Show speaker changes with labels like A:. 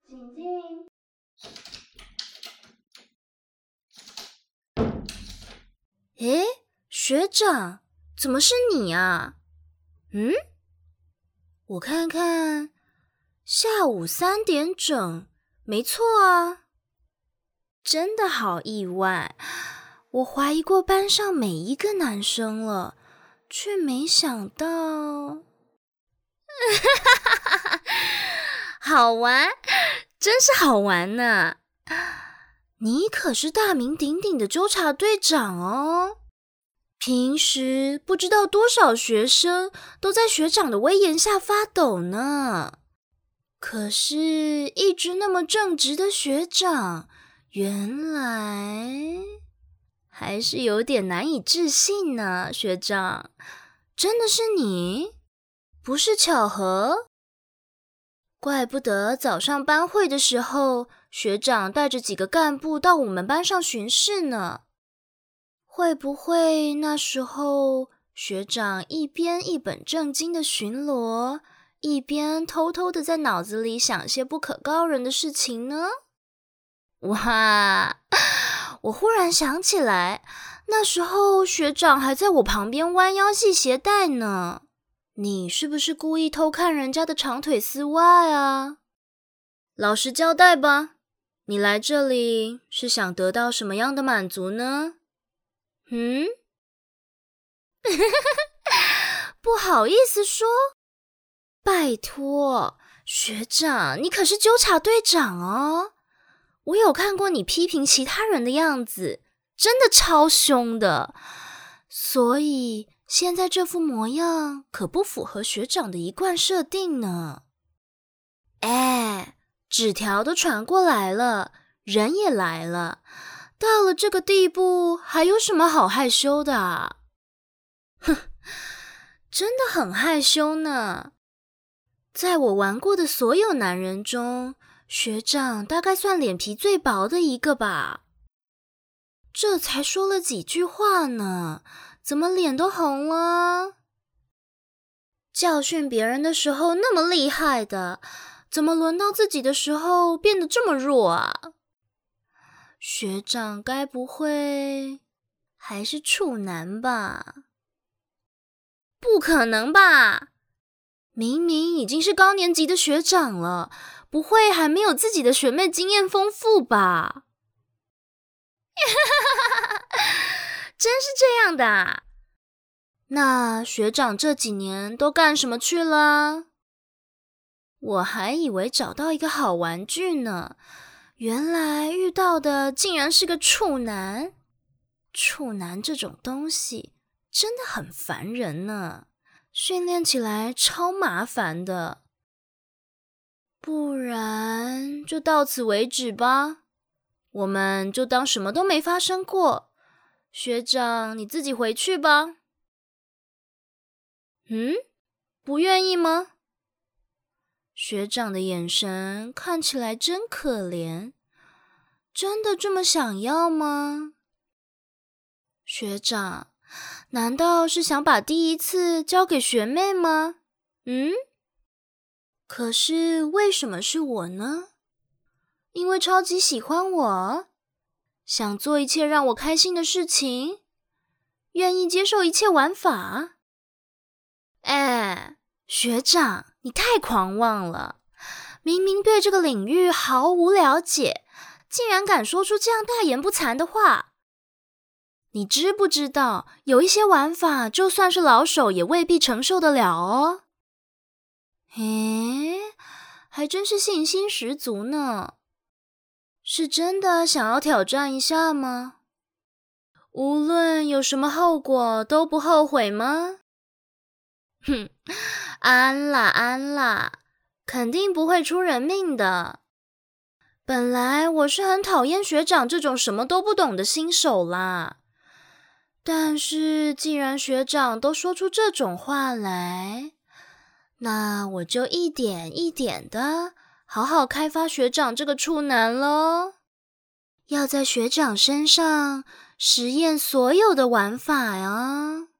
A: 请进。
B: 诶，学长，怎么是你啊？我看看，下午3点整，没错啊。真的好意外，我怀疑过班上每一个男生了，却没想到，好玩，真是好玩呢。你可是大名鼎鼎的纠察队长哦，平时不知道多少学生都在学长的威严下发抖呢。可是，一直那么正直的学长，原来还是有点难以置信呢。学长，真的是你？不是巧合？怪不得早上班会的时候，学长带着几个干部到我们班上巡视呢。会不会那时候学长一边一本正经的巡逻，一边偷偷的在脑子里想些不可告人的事情呢？哇，我忽然想起来，那时候学长还在我旁边弯腰系鞋带呢。你是不是故意偷看人家的长腿丝袜啊？老实交代吧，你来这里是想得到什么样的满足呢？不好意思说，拜托，学长，你可是纠察队长哦。我有看过你批评其他人的样子，真的超凶的。所以现在这副模样可不符合学长的一贯设定呢。纸条都传过来了，人也来了，到了这个地步，还有什么好害羞的啊？哼，真的很害羞呢。在我玩过的所有男人中，学长大概算脸皮最薄的一个吧。这才说了几句话呢，怎么脸都红了？教训别人的时候那么厉害的，怎么轮到自己的时候变得这么弱啊？学长该不会还是处男吧？不可能吧？明明已经是高年级的学长了，不会还没有自己的学妹经验丰富吧？真是这样的啊？那学长这几年都干什么去了？我还以为找到一个好玩具呢，原来遇到的竟然是个处男。处男这种东西真的很烦人呢，训练起来超麻烦的。不然就到此为止吧，我们就当什么都没发生过。学长，你自己回去吧。不愿意吗？学长的眼神看起来真可怜，真的这么想要吗？学长，难道是想把第一次交给学妹吗？可是为什么是我呢？因为超级喜欢我，想做一切让我开心的事情，愿意接受一切玩法。学长，你太狂妄了，明明对这个领域毫无了解，竟然敢说出这样大言不惭的话。你知不知道，有一些玩法就算是老手也未必承受得了哦。还真是信心十足呢。是真的想要挑战一下吗？无论有什么后果都不后悔吗？安啦，肯定不会出人命的。本来我是很讨厌学长这种什么都不懂的新手啦，但是既然学长都说出这种话来，那我就一点一点的好好开发学长这个处男咯。要在学长身上实验所有的玩法啊。